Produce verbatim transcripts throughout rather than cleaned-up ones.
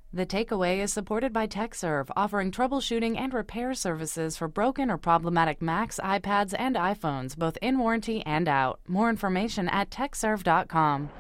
The Takeaway is supported by TechServe, offering troubleshooting and repair services for broken or problematic Macs, iPads, and iPhones, both in warranty and out. More information at tech serve dot com.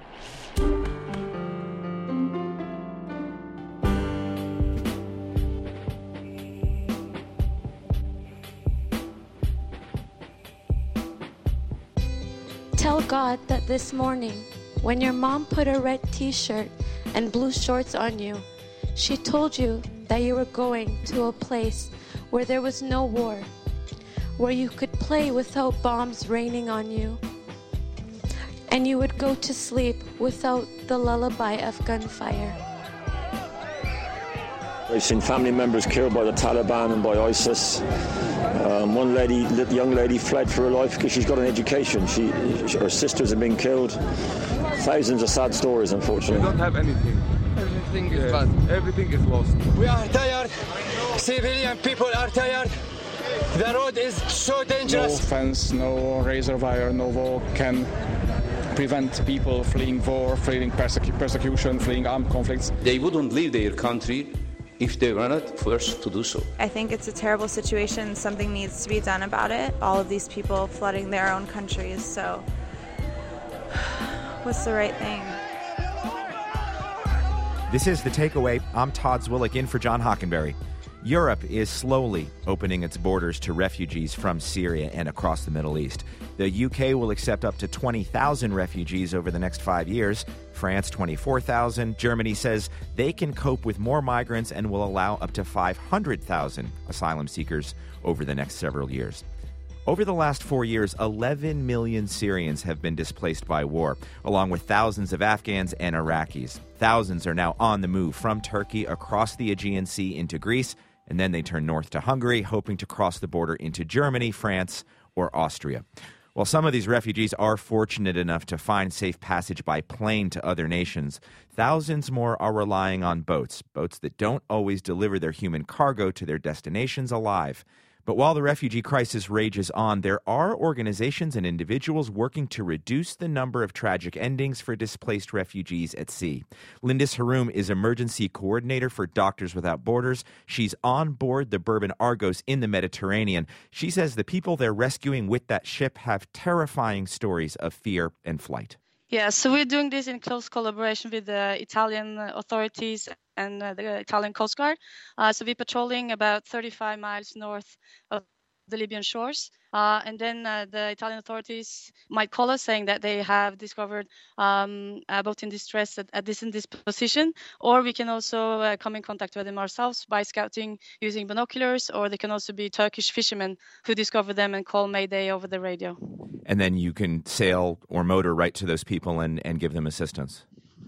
Tell God that this morning, when your mom put a red t-shirt and blue shorts on you, she told you that you were going to a place where there was no war, where you could play without bombs raining on you, and you would go to sleep without the lullaby of gunfire. I've seen family members killed by the Taliban and by ISIS. Um, one lady, the young lady, fled for her life because she's got an education. She, she, her sisters have been killed. Thousands of sad stories, unfortunately. We don't have anything. Everything is bad. Everything is lost. We are tired. Civilian people are tired. The road is so dangerous. No fence, no razor wire, no wall can prevent people fleeing war, fleeing persecu- persecution, fleeing armed conflicts. They wouldn't leave their country if they were not forced to do so. I think it's a terrible situation. Something needs to be done about it. All of these people flooding their own countries, so what's the right thing? This is The Takeaway. I'm Todd Zwillich in for John Hockenberry. Europe is slowly opening its borders to refugees from Syria and across the Middle East. The U K will accept up to twenty thousand refugees over the next five years. France, twenty-four thousand. Germany says they can cope with more migrants and will allow up to five hundred thousand asylum seekers over the next several years. Over the last four years, eleven million Syrians have been displaced by war, along with thousands of Afghans and Iraqis. Thousands are now on the move from Turkey across the Aegean Sea into Greece, and then they turn north to Hungary, hoping to cross the border into Germany, France, or Austria. While some of these refugees are fortunate enough to find safe passage by plane to other nations, thousands more are relying on boats, boats that don't always deliver their human cargo to their destinations alive. But while the refugee crisis rages on, there are organizations and individuals working to reduce the number of tragic endings for displaced refugees at sea. Lindis Haroum is emergency coordinator for Doctors Without Borders. She's on board the Bourbon Argos in the Mediterranean. She says the people they're rescuing with that ship have terrifying stories of fear and flight. Yeah, so we're doing this in close collaboration with the Italian authorities and uh, the Italian Coast Guard. Uh, so we're patrolling about thirty-five miles north of the Libyan shores. Uh, and then uh, the Italian authorities might call us saying that they have discovered um, a boat in distress at, at this in this position, or we can also uh, come in contact with them ourselves by scouting using binoculars, or they can also be Turkish fishermen who discover them and call Mayday over the radio. And then you can sail or motor right to those people and, and give them assistance.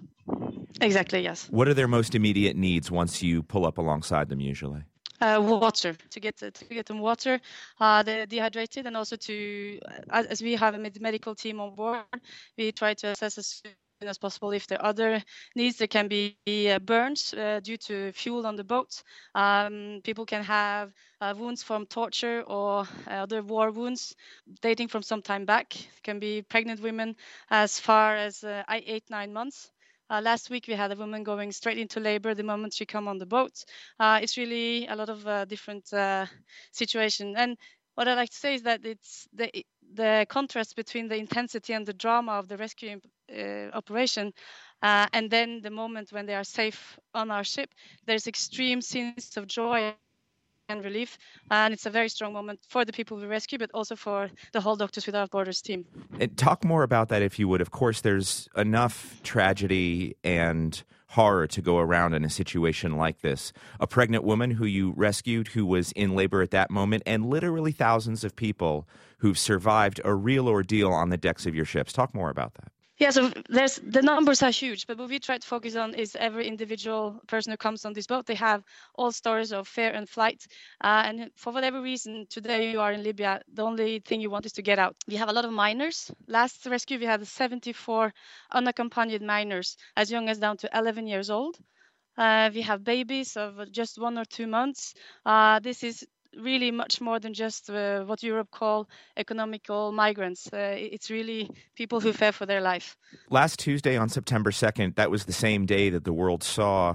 Exactly, yes. What are their most immediate needs once you pull up alongside them usually? Uh, water, to get to get them water. Uh, they're dehydrated, and also to, as, as we have a med- medical team on board, we try to assess as soon as possible if there are other needs. There can be uh, burns uh, due to fuel on the boat. Um, people can have uh, wounds from torture or other war wounds dating from some time back. It can be pregnant women as far as uh, eight, nine months. Uh, last week, we had a woman going straight into labor the moment she come on the boat. Uh, it's really a lot of uh, different uh, situations. And what I like to say is that it's the the contrast between the intensity and the drama of the rescue uh, operation uh, and then the moment when they are safe on our ship, there's extreme scenes of joy and relief, and it's a very strong moment for the people we rescue, but also for the whole Doctors Without Borders team. And talk more about that, if you would. Of course, there's enough tragedy and horror to go around in a situation like this. A pregnant woman who you rescued who was in labor at that moment, and literally thousands of people who've survived a real ordeal on the decks of your ships. Talk more about that. Yeah, so there's the numbers are huge, but what we try to focus on is every individual person who comes on this boat. They have all stories of fear and flight, uh, and for whatever reason, today you are in Libya, the only thing you want is to get out. We have a lot of minors. Last rescue, we had seventy-four unaccompanied minors, as young as down to eleven years old. Uh, we have babies of just one or two months. Uh, this is really much more than just uh, what Europe call economical migrants. Uh, it's really people who fear for their life. Last Tuesday on September second, that was the same day that the world saw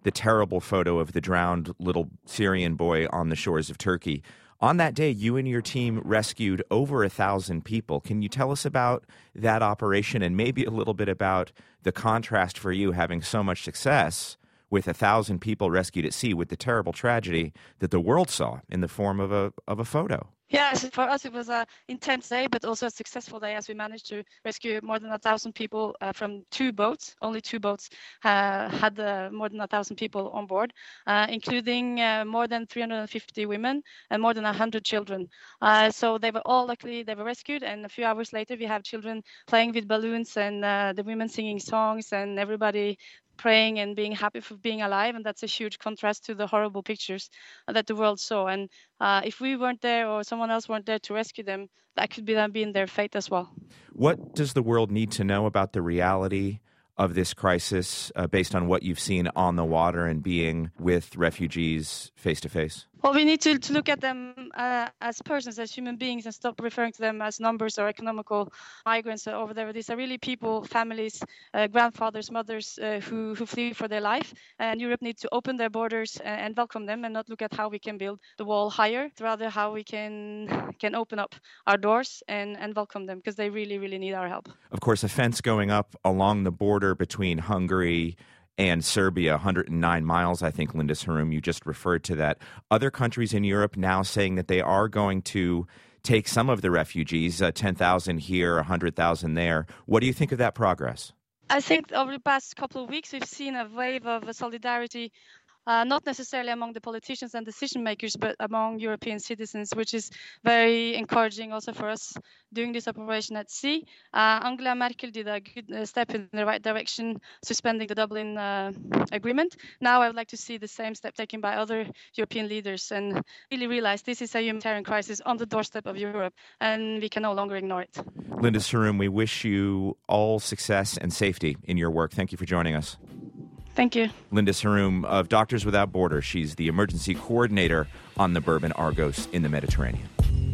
the terrible photo of the drowned little Syrian boy on the shores of Turkey. On that day, you and your team rescued over a thousand people. Can you tell us about that operation and maybe a little bit about the contrast for you having so much success with a thousand people rescued at sea with the terrible tragedy that the world saw in the form of a of a photo? Yes, for us it was an intense day, but also a successful day as we managed to rescue more than a thousand people uh, from two boats. Only two boats uh, had uh, more than a thousand people on board, uh, including uh, more than three hundred fifty women and more than one hundred children. Uh, so they were all luckily they were rescued, and a few hours later we have children playing with balloons and uh, the women singing songs and everybody praying and being happy for being alive. And that's a huge contrast to the horrible pictures that the world saw. And uh, if we weren't there or someone else weren't there to rescue them, that could be them being their fate as well. What does the world need to know about the reality of this crisis uh, based on what you've seen on the water and being with refugees face to face? Well, we need to, to look at them uh, as persons, as human beings, and stop referring to them as numbers or economical migrants over there. These are really people, families, uh, grandfathers, mothers uh, who, who flee for their life. And Europe needs to open their borders and, and welcome them and not look at how we can build the wall higher, rather how we can can open up our doors and, and welcome them, because they really, really need our help. Of course, a fence going up along the border between Hungary and Serbia, one hundred nine miles, I think, Lindis Haroum, you just referred to that. Other countries in Europe now saying that they are going to take some of the refugees, uh, ten thousand here, one hundred thousand there. What do you think of that progress? I think over the past couple of weeks, we've seen a wave of solidarity, Uh, not necessarily among the politicians and decision makers, but among European citizens, which is very encouraging also for us doing this operation at sea. Uh, Angela Merkel did a good uh, step in the right direction, suspending the Dublin uh, Agreement. Now I would like to see the same step taken by other European leaders and really realize this is a humanitarian crisis on the doorstep of Europe, and we can no longer ignore it. Lindis Haroum, we wish you all success and safety in your work. Thank you for joining us. Thank you. Lindis Haroum of Doctors Without Borders. She's the emergency coordinator on the Bourbon Argos in the Mediterranean.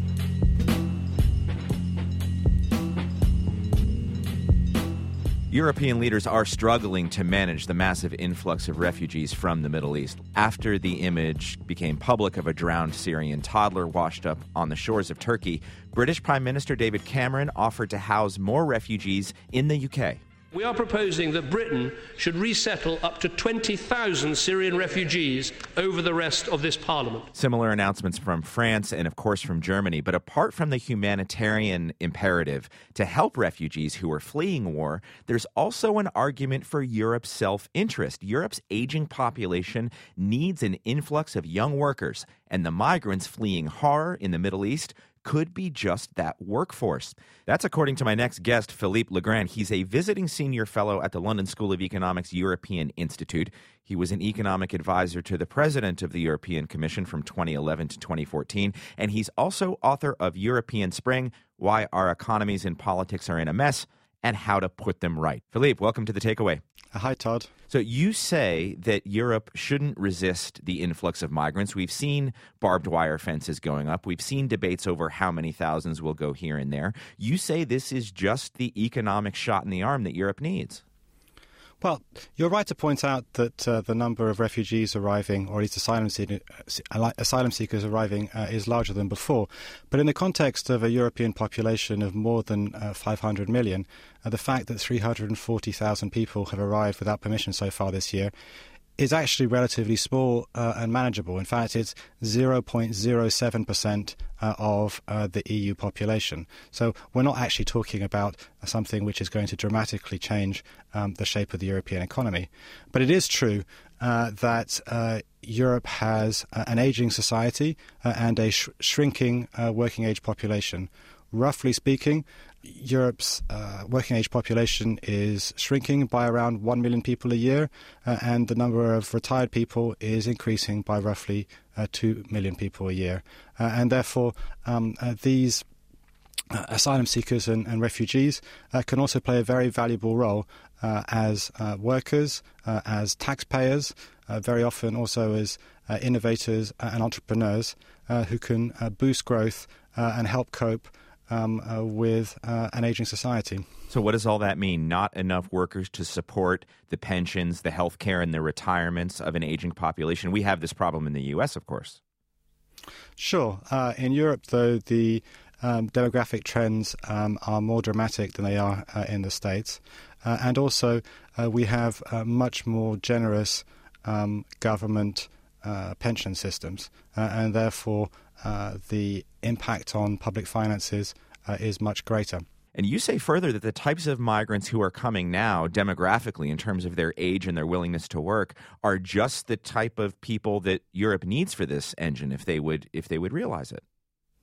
European leaders are struggling to manage the massive influx of refugees from the Middle East. After the image became public of a drowned Syrian toddler washed up on the shores of Turkey, British Prime Minister David Cameron offered to house more refugees in the U K. We are proposing that Britain should resettle up to twenty thousand Syrian refugees over the rest of this Parliament. Similar announcements from France and, of course, from Germany. But apart from the humanitarian imperative to help refugees who are fleeing war, there's also an argument for Europe's self-interest. Europe's aging population needs an influx of young workers, and the migrants fleeing horror in the Middle East could be just that workforce. That's according to my next guest, Philippe Legrand. He's a visiting senior fellow at the London School of Economics European Institute. He was an economic advisor to the president of the European Commission from twenty eleven to twenty fourteen, and he's also author of European Spring, Why Our Economies and Politics Are in a Mess, and How to Put Them Right. Philippe, welcome to The Takeaway. Uh, hi, Todd. So you say that Europe shouldn't resist the influx of migrants. We've seen barbed wire fences going up. We've seen debates over how many thousands will go here and there. You say this is just the economic shot in the arm that Europe needs. Well, you're right to point out that uh, the number of refugees arriving, or at least asylum, seek- asylum seekers arriving, uh, is larger than before. But in the context of a European population of more than uh, five hundred million, uh, the fact that three hundred forty thousand people have arrived without permission so far this year is actually relatively small uh, and manageable. In fact, it's zero point zero seven percent uh, of uh, the E U population. So we're not actually talking about something which is going to dramatically change um, the shape of the European economy. But it is true uh, that uh, Europe has uh, an aging society uh, and a sh- shrinking uh, working age population. Roughly speaking, Europe's uh, working age population is shrinking by around one million people a year, uh, and the number of retired people is increasing by roughly uh, two million people a year. Uh, and therefore, um, uh, these uh, asylum seekers and, and refugees uh, can also play a very valuable role uh, as uh, workers, uh, as taxpayers, uh, very often also as uh, innovators and entrepreneurs uh, who can uh, boost growth uh, and help cope um, uh, with uh, an aging society. So what does all that mean? Not enough workers to support the pensions, the health care, and the retirements of an aging population? We have this problem in the U S, of course. Sure. Uh, in Europe, though, the um, demographic trends um, are more dramatic than they are uh, in the States. Uh, and also, uh, we have uh, much more generous um, government uh, pension systems. Uh, and therefore, uh, the impact on public finances uh, is much greater. And you say further that the types of migrants who are coming now, demographically, in terms of their age and their willingness to work, are just the type of people that Europe needs for this engine if they would if they would realize it.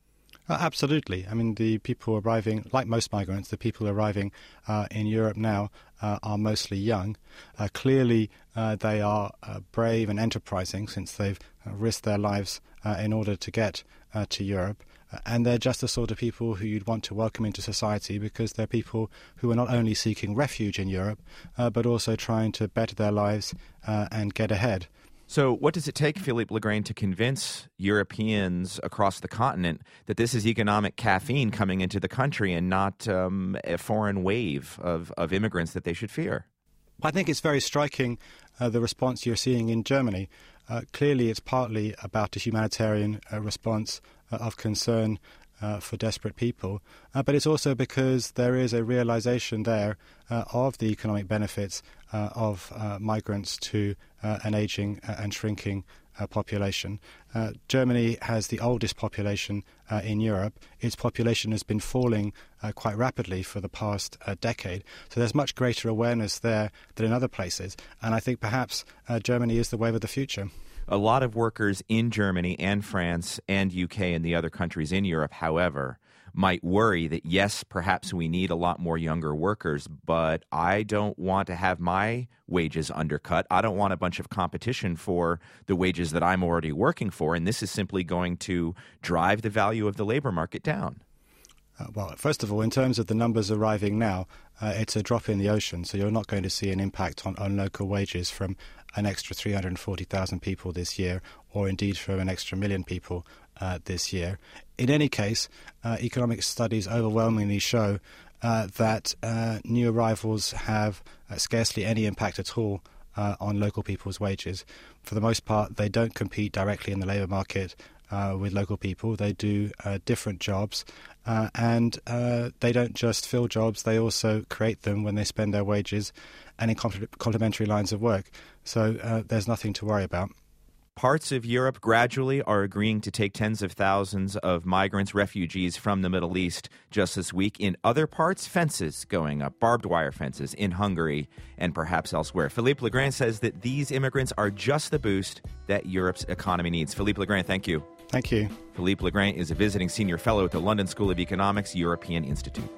Uh, absolutely. I mean, the people arriving, like most migrants, the people arriving uh, in Europe now uh, are mostly young. Uh, clearly, uh, they are uh, brave and enterprising since they've uh, risked their lives uh, in order to get uh, to Europe. Uh, and they're just the sort of people who you'd want to welcome into society because they're people who are not only seeking refuge in Europe, uh, but also trying to better their lives uh, and get ahead. So what does it take, Philippe Legrain, to convince Europeans across the continent that this is economic caffeine coming into the country and not um, a foreign wave of, of immigrants that they should fear? I think it's very striking, uh, the response you're seeing in Germany. Uh, clearly, it's partly about a humanitarian uh, response uh, of concern uh, for desperate people, uh, but it's also because there is a realization there uh, of the economic benefits uh, of uh, migrants to uh, an aging and shrinking uh, population. Uh, Germany has the oldest population uh, in Europe. Its population has been falling uh, quite rapidly for the past uh, decade, so there's much greater awareness there than in other places, and I think perhaps uh, Germany is the wave of the future. A lot of workers in Germany and France and U K and the other countries in Europe, however, might worry that, yes, perhaps we need a lot more younger workers, but I don't want to have my wages undercut. I don't want a bunch of competition for the wages that I'm already working for, and this is simply going to drive the value of the labor market down. Uh, well, first of all, in terms of the numbers arriving now, uh, it's a drop in the ocean, so you're not going to see an impact on, on local wages from an extra three hundred forty thousand people this year, or indeed from an extra million people uh, this year. In any case, uh, economic studies overwhelmingly show uh, that uh, new arrivals have uh, scarcely any impact at all uh, on local people's wages. For the most part, they don't compete directly in the labour market uh, with local people. They do uh, different jobs, uh, and uh, they don't just fill jobs, they also create them when they spend their wages and in complementary lines of work. So uh, there's nothing to worry about. Parts of Europe gradually are agreeing to take tens of thousands of migrants, refugees from the Middle East just this week. In other parts, fences going up, barbed wire fences in Hungary and perhaps elsewhere. Philippe Legrain says that these immigrants are just the boost that Europe's economy needs. Philippe Legrain, thank you. Thank you. Philippe Legrain is a visiting senior fellow at the London School of Economics European Institute.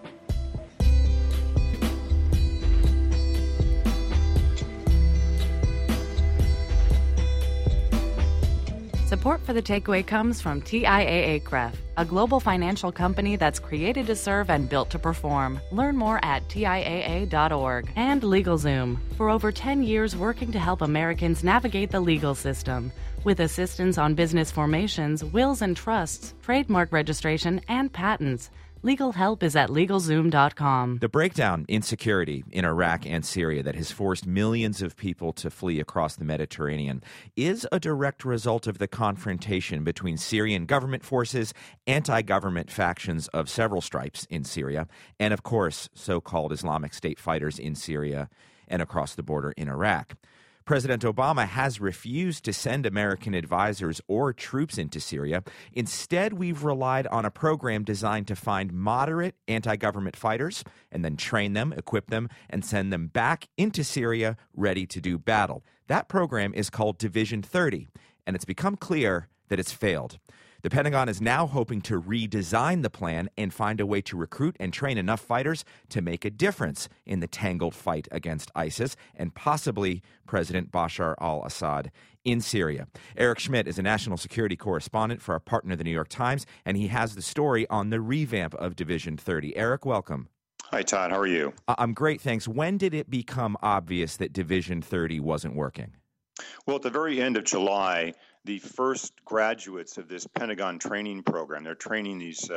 Support for The Takeaway comes from T I A A C R E F, a global financial company that's created to serve and built to perform. Learn more at T I A A dot org. And LegalZoom, for over ten years working to help Americans navigate the legal system, with assistance on business formations, wills and trusts, trademark registration, and patents. Legal help is at LegalZoom dot com. The breakdown in security in Iraq and Syria that has forced millions of people to flee across the Mediterranean is a direct result of the confrontation between Syrian government forces, anti-government factions of several stripes in Syria, and, of course, so-called Islamic State fighters in Syria and across the border in Iraq. President Obama has refused to send American advisors or troops into Syria. Instead, we've relied on a program designed to find moderate anti-government fighters and then train them, equip them, and send them back into Syria ready to do battle. That program is called Division thirty, and it's become clear that it's failed. The Pentagon is now hoping to redesign the plan and find a way to recruit and train enough fighters to make a difference in the tangled fight against ISIS and possibly President Bashar al-Assad in Syria. Eric Schmidt is a national security correspondent for our partner, the New York Times, and he has the story on the revamp of Division thirty. Eric, welcome. Hi, Todd. How are you? I'm great, thanks. When did it become obvious that Division thirty wasn't working? Well, at the very end of July, the first graduates of this Pentagon training program, they're training these uh,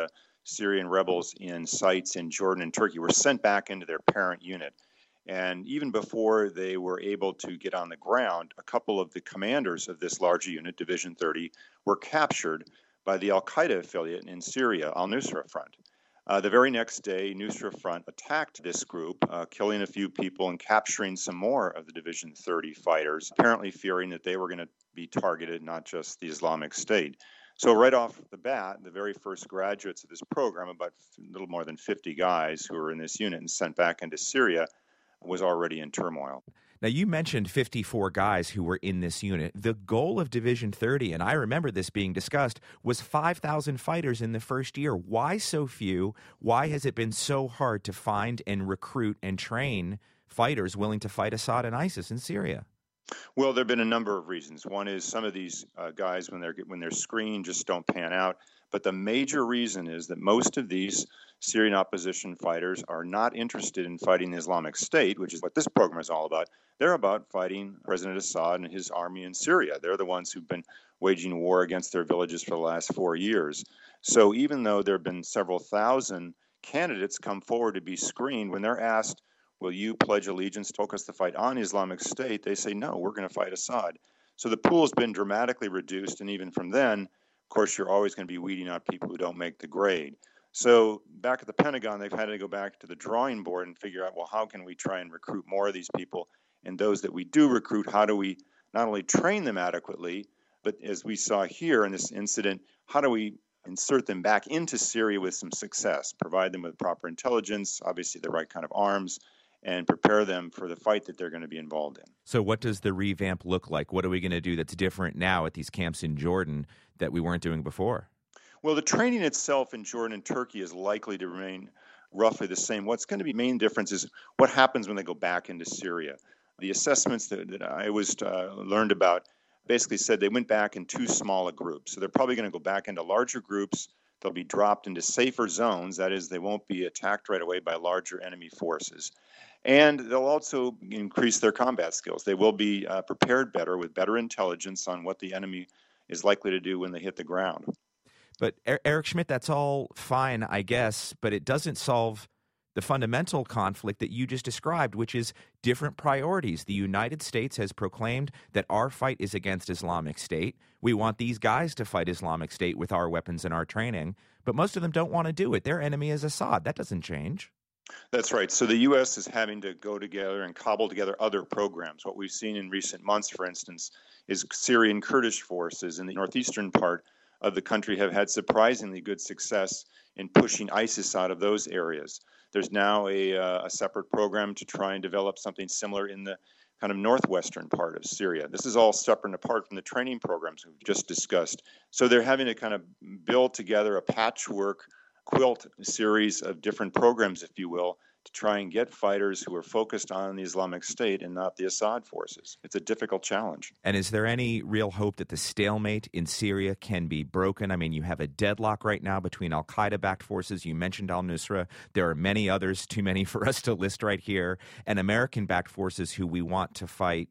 Syrian rebels in sites in Jordan and Turkey were sent back into their parent unit. And even before they were able to get on the ground, a couple of the commanders of this larger unit, Division thirty, were captured by the al-Qaeda affiliate in Syria, al-Nusra Front. Uh, the very next day, Nusra Front attacked this group, uh, killing a few people and capturing some more of the Division thirty fighters, apparently fearing that they were going to be targeted, not just the Islamic State. So right off the bat, the very first graduates of this program, about a little more than fifty guys who were in this unit and sent back into Syria, was already in turmoil. Now, you mentioned fifty-four guys who were in this unit. The goal of Division thirty, and I remember this being discussed, was five thousand fighters in the first year. Why so few? Why has it been so hard to find and recruit and train fighters willing to fight Assad and ISIS in Syria? Well, there have been a number of reasons. One is some of these uh, guys, when they're when they're screened, just don't pan out. But the major reason is that most of these Syrian opposition fighters are not interested in fighting the Islamic State, which is what this program is all about. They're about fighting President Assad and his army in Syria. They're the ones who've been waging war against their villages for the last four years. So even though there have been several thousand candidates come forward to be screened, when they're asked, will you pledge allegiance to us to fight on the Islamic State, they say, no, we're going to fight Assad. So the pool has been dramatically reduced, and even from then, of course, you're always going to be weeding out people who don't make the grade. So back at the Pentagon, they've had to go back to the drawing board and figure out, well, how can we try and recruit more of these people? And those that we do recruit, how do we not only train them adequately, but as we saw here in this incident, how do we insert them back into Syria with some success, provide them with proper intelligence, obviously the right kind of arms, and prepare them for the fight that they're going to be involved in. So what does the revamp look like? What are we going to do that's different now at these camps in Jordan that we weren't doing before? Well, the training itself in Jordan and Turkey is likely to remain roughly the same. What's going to be main difference is what happens when they go back into Syria. The assessments that, that I was uh, learned about basically said they went back in too small a group. So they're probably going to go back into larger groups. They'll be dropped into safer zones. That is, they won't be attacked right away by larger enemy forces. And they'll also increase their combat skills. They will be uh, prepared better with better intelligence on what the enemy is likely to do when they hit the ground. But Eric Schmidt, that's all fine, I guess, but it doesn't solve the fundamental conflict that you just described, which is different priorities. The United States has proclaimed that our fight is against Islamic State. We want these guys to fight Islamic State with our weapons and our training, but most of them don't want to do it. Their enemy is Assad. That doesn't change. That's right. So the U S is having to go together and cobble together other programs. What we've seen in recent months, for instance, is Syrian Kurdish forces in the northeastern part of the country have had surprisingly good success in pushing ISIS out of those areas. There's now a, uh, a separate program to try and develop something similar in the kind of northwestern part of Syria. This is all separate and apart from the training programs we've just discussed. So they're having to kind of build together a patchwork quilt series of different programs, if you will, to try and get fighters who are focused on the Islamic State and not the Assad forces. It's a difficult challenge. And is there any real hope that the stalemate in Syria can be broken? I mean, you have a deadlock right now between al-Qaeda-backed forces. You mentioned al-Nusra. There are many others, too many for us to list right here, and American-backed forces who we want to fight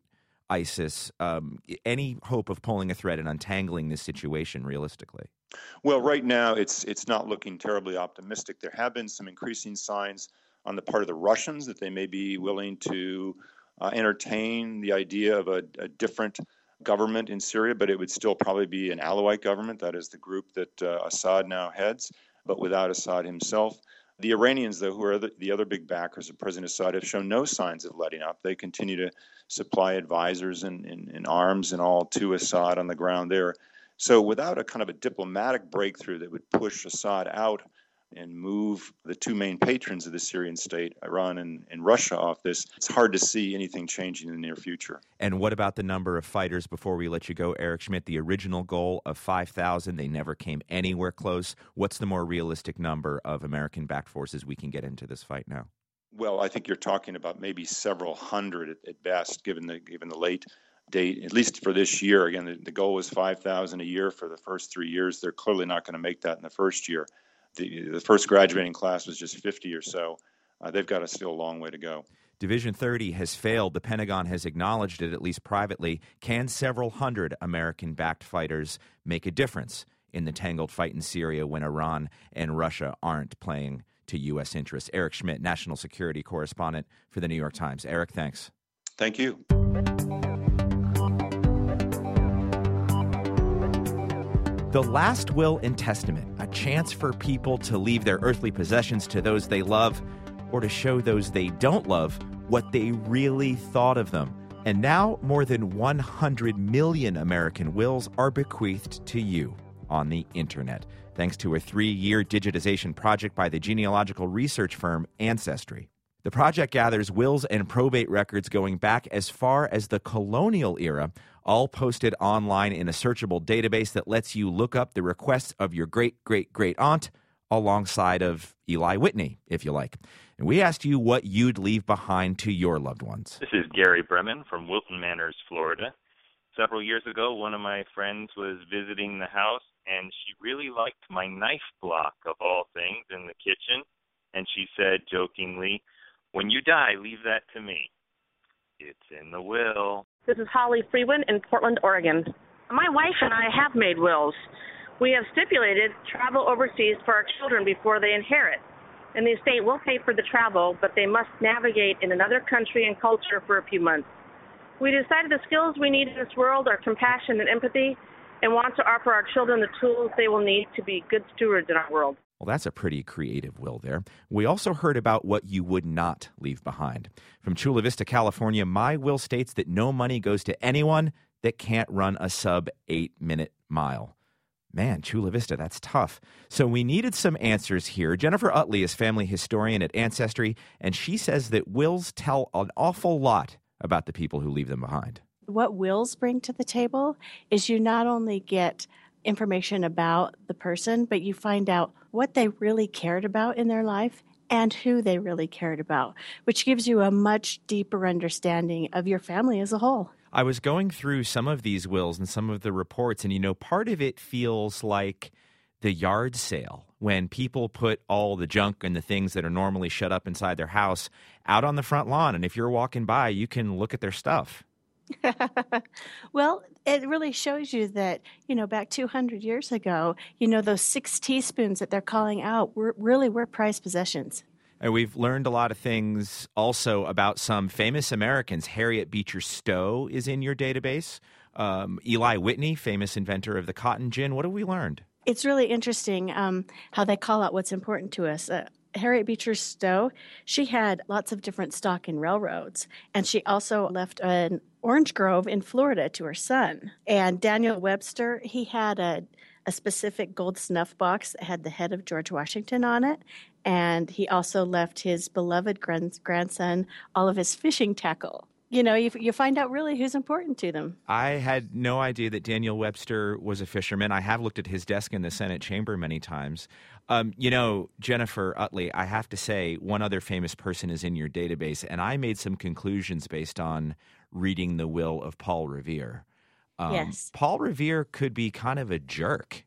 ISIS. Um, any hope of pulling a thread and untangling this situation realistically? Well, right now it's it's not looking terribly optimistic. There have been some increasing signs on the part of the Russians that they may be willing to uh, entertain the idea of a, a different government in Syria, but it would still probably be an Alawite government. That is the group that uh, Assad now heads, but without Assad himself. The Iranians, though, who are the, the other big backers of President Assad, have shown no signs of letting up. They continue to supply advisors and, and, and arms and all to Assad on the ground there. So without a kind of a diplomatic breakthrough that would push Assad out and move the two main patrons of the Syrian state, Iran and, and Russia, off this, it's hard to see anything changing in the near future. And what about the number of fighters before we let you go, Eric Schmidt? The original goal of five thousand, they never came anywhere close. What's the more realistic number of American-backed forces we can get into this fight now? Well, I think you're talking about maybe several hundred at, at best, given the given the late date, at least for this year. Again, the, the goal was five thousand a year for the first three years. They're clearly not going to make that in the first year. The, the first graduating class was just fifty or so. Uh, they've got a still a long way to go. Division thirty has failed. The Pentagon has acknowledged it, at least privately. Can several hundred American-backed fighters make a difference in the tangled fight in Syria when Iran and Russia aren't playing to U S interests. Eric Schmidt, national security correspondent for the New York Times. Eric, thanks. Thank you. The last will and testament, a chance for people to leave their earthly possessions to those they love or to show those they don't love what they really thought of them. And now more than one hundred million American wills are bequeathed to you on the internet, thanks to a three-year digitization project by the genealogical research firm Ancestry. The project gathers wills and probate records going back as far as the colonial era, all posted online in a searchable database that lets you look up the requests of your great-great-great-aunt alongside of Eli Whitney, if you like. And we asked you what you'd leave behind to your loved ones. This is Gary Bremen from Wilton Manors, Florida. Several years ago, one of my friends was visiting the house, and she really liked my knife block, of all things, in the kitchen. And she said jokingly, "When you die, leave that to me." It's in the will. This is Holly Freeman in Portland, Oregon. My wife and I have made wills. We have stipulated travel overseas for our children before they inherit. And the estate will pay for the travel, but they must navigate in another country and culture for a few months. We decided the skills we need in this world are compassion and empathy, and want to offer our children the tools they will need to be good stewards in our world. Well, that's a pretty creative will there. We also heard about what you would not leave behind. From Chula Vista, California, my will states that no money goes to anyone that can't run a sub-eight-minute mile. Man, Chula Vista, that's tough. So we needed some answers here. Jennifer Utley is family historian at Ancestry, and she says that wills tell an awful lot about the people who leave them behind. What wills bring to the table is you not only get information about the person, but you find out what they really cared about in their life and who they really cared about, which gives you a much deeper understanding of your family as a whole. I was going through some of these wills and some of the reports, and, you know, part of it feels like the yard sale when people put all the junk and the things that are normally shut up inside their house out on the front lawn. And if you're walking by, you can look at their stuff. Well, it really shows you that, you know, back two hundred years ago, you know, those six teaspoons that they're calling out were really were prized possessions. And we've learned a lot of things also about some famous Americans. Harriet Beecher Stowe is in your database. Um, Eli Whitney, famous inventor of the cotton gin. What have we learned? It's really interesting um, how they call out what's important to us. Uh, Harriet Beecher Stowe, she had lots of different stock in railroads, and she also left an orange grove in Florida to her son. And Daniel Webster, he had a, a specific gold snuff box that had the head of George Washington on it, and he also left his beloved grand- grandson all of his fishing tackle. You know, you, you find out really who's important to them. I had no idea that Daniel Webster was a fisherman. I have looked at his desk in the Senate chamber many times. Um, you know, Jennifer Utley, I have to say one other famous person is in your database, and I made some conclusions based on reading the will of Paul Revere. Um, yes. Paul Revere could be kind of a jerk.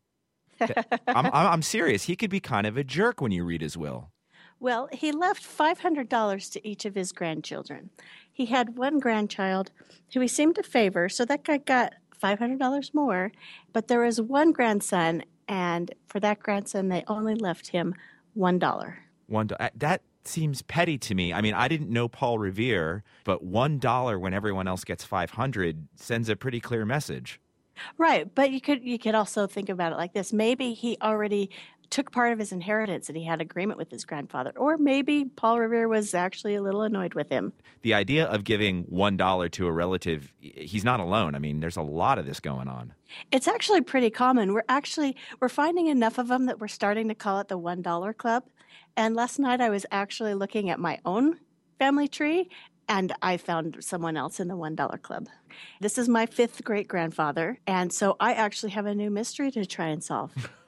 I'm, I'm serious. He could be kind of a jerk when you read his will. Well, he left five hundred dollars to each of his grandchildren. He had one grandchild who he seemed to favor, so that guy got five hundred dollars more. But there was one grandson, and for that grandson, they only left him one dollar. One do- that seems petty to me. I mean, I didn't know Paul Revere, but one dollar when everyone else gets five hundred sends a pretty clear message. Right, but you could you could also think about it like this. Maybe he already took part of his inheritance and he had agreement with his grandfather. Or maybe Paul Revere was actually a little annoyed with him. The idea of giving one dollar to a relative, he's not alone. I mean, there's a lot of this going on. It's actually pretty common. We're actually, we're finding enough of them that we're starting to call it the one dollar club. And last night I was actually looking at my own family tree, and I found someone else in the one dollar club. This is my fifth great-grandfather, and so I actually have a new mystery to try and solve.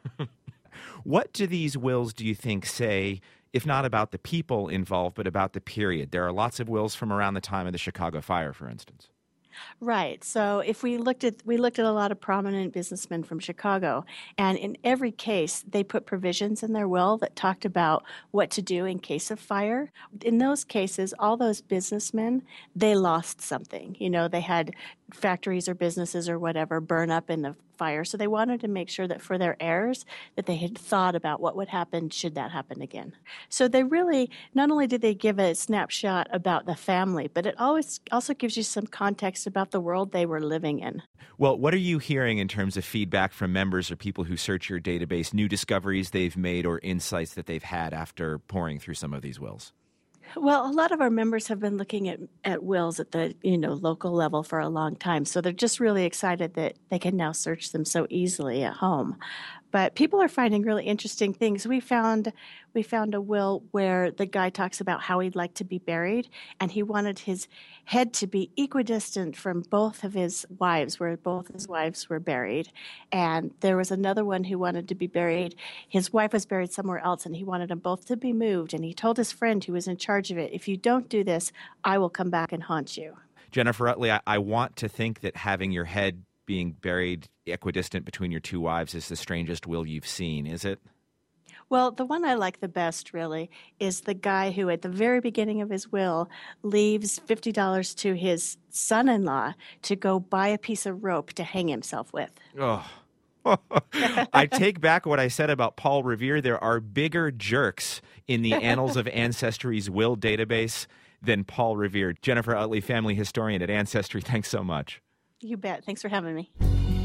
What do these wills, do you think, say, if not about the people involved, but about the period? There are lots of wills from around the time of the Chicago fire, for instance. Right. So if we looked at we looked at a lot of prominent businessmen from Chicago, and in every case they put provisions in their will that talked about what to do in case of fire. In those cases, all those businessmen, they lost something. You know, they had factories or businesses or whatever burn up in the fire. So they wanted to make sure that for their heirs that they had thought about what would happen should that happen again. So they really, not only did they give a snapshot about the family, but it always also gives you some context about the world they were living in. Well, what are you hearing in terms of feedback from members or people who search your database, new discoveries they've made or insights that they've had after poring through some of these wills? Well, a lot of our members have been looking at, at wills at the you know local level for a long time, so they're just really excited that they can now search them so easily at home. But people are finding really interesting things. We found we found a will where the guy talks about how he'd like to be buried, and he wanted his head to be equidistant from both of his wives, where both his wives were buried. And there was another one who wanted to be buried. His wife was buried somewhere else, and he wanted them both to be moved. And he told his friend who was in charge of it, if you don't do this, I will come back and haunt you. Jennifer Utley, I, I want to think that having your head being buried equidistant between your two wives is the strangest will you've seen, is it? Well, the one I like the best, really, is the guy who at the very beginning of his will leaves fifty dollars to his son-in-law to go buy a piece of rope to hang himself with. Oh. I take back what I said about Paul Revere. There are bigger jerks in the Annals of Ancestry's will database than Paul Revere. Jennifer Utley, family historian at Ancestry, thanks so much. You bet. Thanks for having me.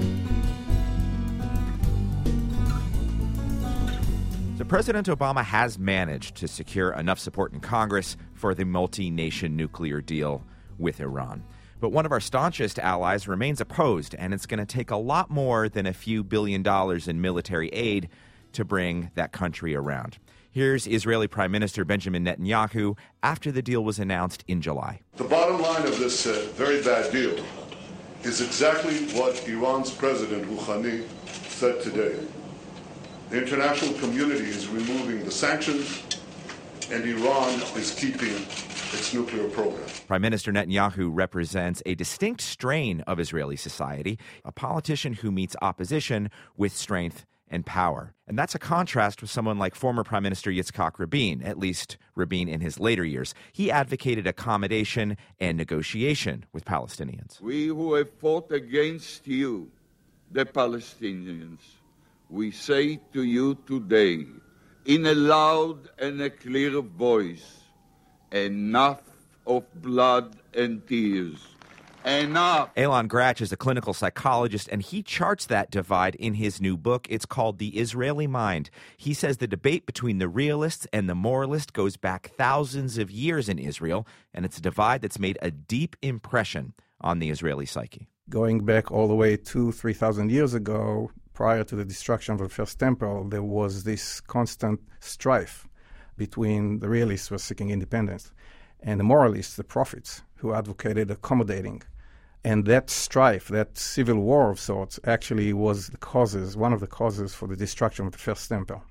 So President Obama has managed to secure enough support in Congress for the multi-nation nuclear deal with Iran. But one of our staunchest allies remains opposed, and it's going to take a lot more than a few billion dollars in military aid to bring that country around. Here's Israeli Prime Minister Benjamin Netanyahu after the deal was announced in July. The bottom line of this uh, very bad deal is exactly what Iran's President Rouhani said today. The international community is removing the sanctions, and Iran is keeping its nuclear program. Prime Minister Netanyahu represents a distinct strain of Israeli society, a politician who meets opposition with strength and power. And that's a contrast with someone like former Prime Minister Yitzhak Rabin, at least Rabin in his later years. He advocated accommodation and negotiation with Palestinians. We who have fought against you, the Palestinians, we say to you today, in a loud and a clear voice, enough of blood and tears. Enough. Elan Gratch is a clinical psychologist, and he charts that divide in his new book. It's called The Israeli Mind. He says the debate between the realists and the moralists goes back thousands of years in Israel, and it's a divide that's made a deep impression on the Israeli psyche. Going back all the way two, three thousand years ago, prior to the destruction of the First Temple, there was this constant strife between the realists who were seeking independence and the moralists, the prophets, who advocated accommodating. And that strife, that civil war of sorts, actually was the causes, one of the causes for the destruction of the First Temple.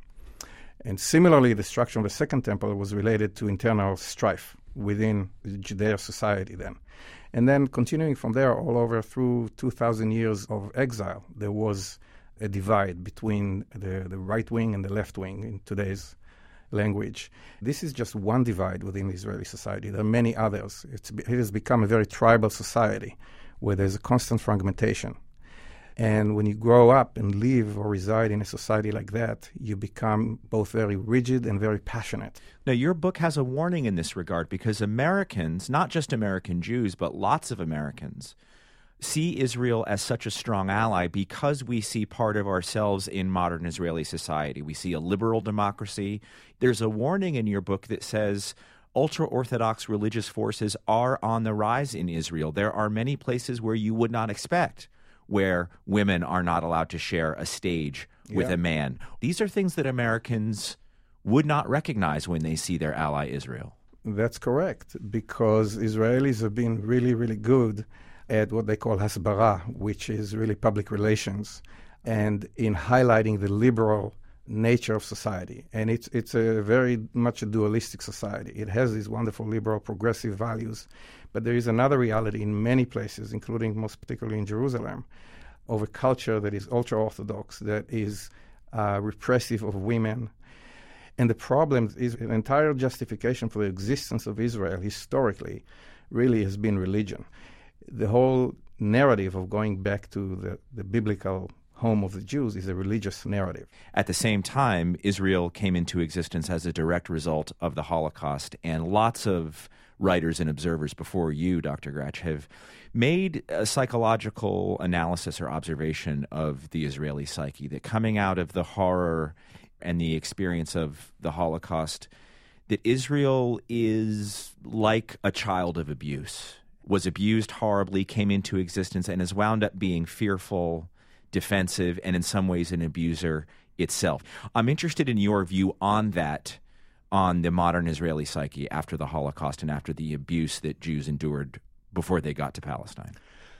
And similarly, the destruction of the Second Temple was related to internal strife within the Judeo society then. And then continuing from there all over through two thousand years of exile, there was a divide between the, the right wing and the left wing in today's language. This is just one divide within Israeli society. There are many others. It's, it has become a very tribal society where there's a constant fragmentation. And when you grow up and live or reside in a society like that, you become both very rigid and very passionate. Now, your book has a warning in this regard because Americans, not just American Jews, but lots of Americans, see Israel as such a strong ally because we see part of ourselves in modern Israeli society. We see a liberal democracy. There's a warning in your book that says ultra-Orthodox religious forces are on the rise in Israel. There are many places where you would not expect, where women are not allowed to share a stage with Yeah. a man. These are things that Americans would not recognize when they see their ally Israel. That's correct, because Israelis have been really, really good at what they call hasbara, which is really public relations, and in highlighting the liberal nature of society. And it's it's a very much a dualistic society. It has these wonderful liberal progressive values, but there is another reality in many places, including most particularly in Jerusalem, of a culture that is ultra-Orthodox, that is uh, repressive of women. And the problem is an entire justification for the existence of Israel historically really has been religion. The whole narrative of going back to the, the biblical home of the Jews is a religious narrative. At the same time, Israel came into existence as a direct result of the Holocaust, and lots of writers and observers before you, Doctor Grach, have made a psychological analysis or observation of the Israeli psyche, that coming out of the horror and the experience of the Holocaust, that Israel is like a child of abuse, was abused horribly, came into existence, and has wound up being fearful, defensive, and in some ways an abuser itself. I'm interested in your view on that, on the modern Israeli psyche after the Holocaust and after the abuse that Jews endured before they got to Palestine.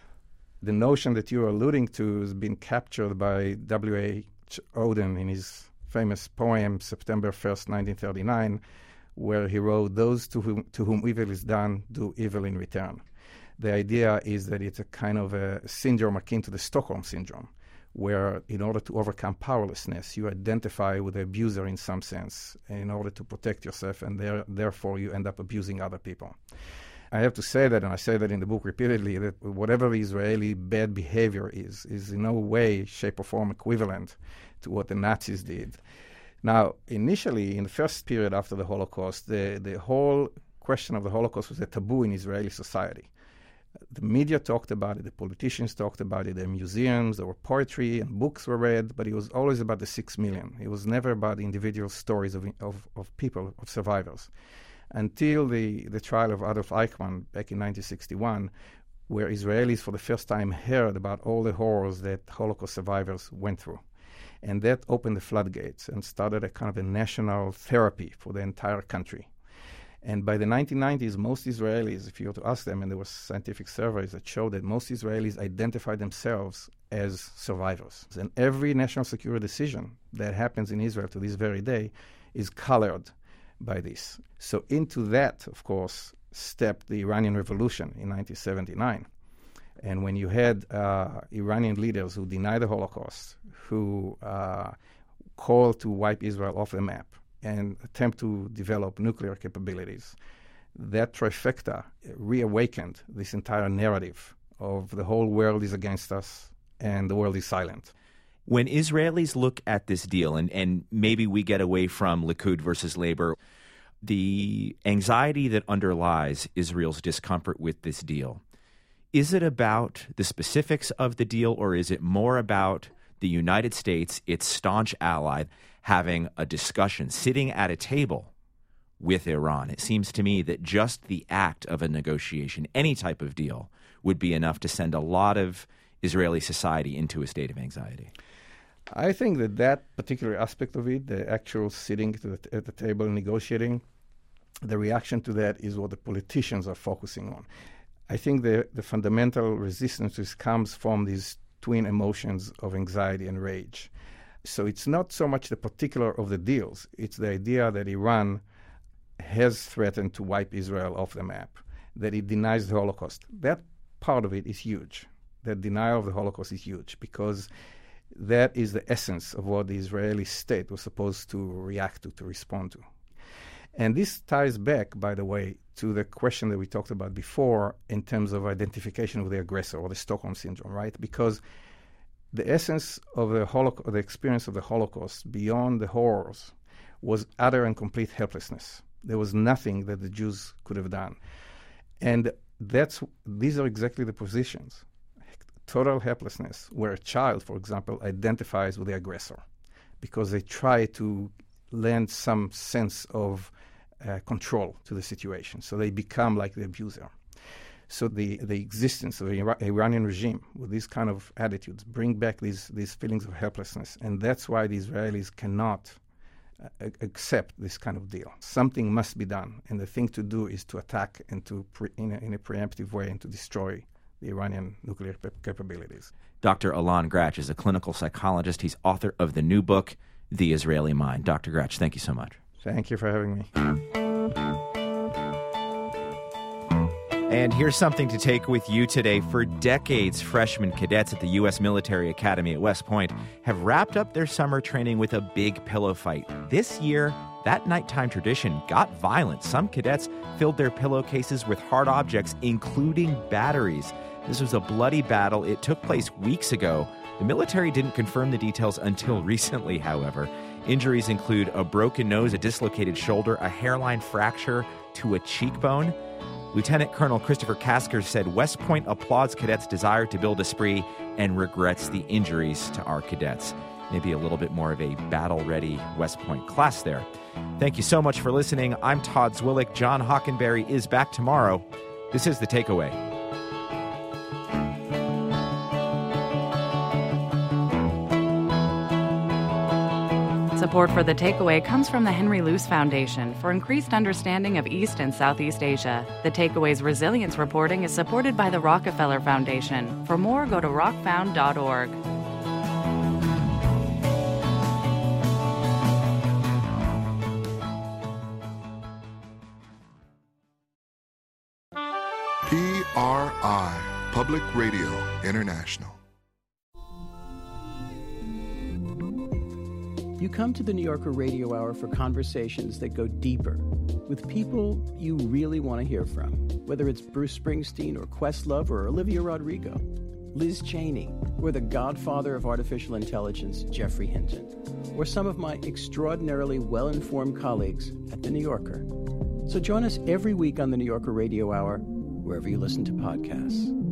The notion that you're alluding to has been captured by W H Auden in his famous poem, September first, nineteen thirty-nine, where he wrote, "Those to whom, to whom evil is done do evil in return." The idea is that it's a kind of a syndrome akin to the Stockholm Syndrome, where in order to overcome powerlessness, you identify with the abuser in some sense in order to protect yourself, and there, therefore you end up abusing other people. I have to say that, and I say that in the book repeatedly, that whatever Israeli bad behavior is, is in no way, shape, or form equivalent to what the Nazis did. Now, initially, in the first period after the Holocaust, the, the whole question of the Holocaust was a taboo in Israeli society. The media talked about it, the politicians talked about it, the museums, there were poetry and books were read, but it was always about the six million. It was never about the individual stories of, of, of people, of survivors. Until the, the trial of Adolf Eichmann back in nineteen sixty-one, where Israelis for the first time heard about all the horrors that Holocaust survivors went through. And that opened the floodgates and started a kind of a national therapy for the entire country. And by the nineteen nineties, most Israelis, if you were to ask them, and there were scientific surveys that showed that most Israelis identify themselves as survivors. And every national security decision that happens in Israel to this very day is colored by this. So into that, of course, stepped the Iranian Revolution in nineteen seventy-nine. And when you had uh, Iranian leaders who denied the Holocaust, who uh, called to wipe Israel off the map, and attempt to develop nuclear capabilities, that trifecta reawakened this entire narrative of the whole world is against us and the world is silent. When Israelis look at this deal, and, and maybe we get away from Likud versus Labor, the anxiety that underlies Israel's discomfort with this deal, is it about the specifics of the deal, or is it more about the United States, its staunch ally, having a discussion, sitting at a table with Iran? It seems to me that just the act of a negotiation, any type of deal, would be enough to send a lot of Israeli society into a state of anxiety. I think that that particular aspect of it, the actual sitting to the, at the table and negotiating, the reaction to that is what the politicians are focusing on. I think the, the fundamental resistance comes from these twin emotions of anxiety and rage. So it's not so much the particular of the deals, it's the idea that Iran has threatened to wipe Israel off the map, that it denies the Holocaust. That part of it is huge. That denial of the Holocaust is huge because that is the essence of what the Israeli state was supposed to react to, to respond to. And this ties back, by the way, to the question that we talked about before in terms of identification with the aggressor or the Stockholm Syndrome, right? Because the essence of the Holocaust, the experience of the Holocaust, beyond the horrors, was utter and complete helplessness. There was nothing that the Jews could have done. And that's these are exactly the positions. Total helplessness, where a child, for example, identifies with the aggressor because they try to lend some sense of uh, control to the situation. So they become like the abuser. So the, the existence of the Ira- Iranian regime with these kind of attitudes bring back these, these feelings of helplessness. And that's why the Israelis cannot uh, accept this kind of deal. Something must be done. And the thing to do is to attack and to pre- in, a, in a preemptive way and to destroy the Iranian nuclear capabilities. Doctor Alon Grach is a clinical psychologist. He's author of the new book, The Israeli Mind. Doctor Grach, thank you so much. Thank you for having me. And here's something to take with you today. For decades, freshman cadets at the U S Military Academy at West Point have wrapped up their summer training with a big pillow fight. This year, that nighttime tradition got violent. Some cadets filled their pillowcases with hard objects, including batteries. This was a bloody battle. It took place weeks ago. The military didn't confirm the details until recently, however. Injuries include a broken nose, a dislocated shoulder, a hairline fracture to a cheekbone. Lieutenant Colonel Christopher Kasker said West Point applauds cadets' desire to build esprit and regrets the injuries to our cadets. Maybe a little bit more of a battle-ready West Point class there. Thank you so much for listening. I'm Todd Zwillich. John Hockenberry is back tomorrow. This is The Takeaway. Support for The Takeaway comes from the Henry Luce Foundation for increased understanding of East and Southeast Asia. The Takeaway's resilience reporting is supported by the Rockefeller Foundation. For more, go to rock found dot org. P R I, Public Radio International. You come to the New Yorker Radio Hour for conversations that go deeper with people you really want to hear from, whether it's Bruce Springsteen or Questlove or Olivia Rodrigo, Liz Cheney, or the godfather of artificial intelligence, Geoffrey Hinton, or some of my extraordinarily well-informed colleagues at The New Yorker. So join us every week on the New Yorker Radio Hour, wherever you listen to podcasts.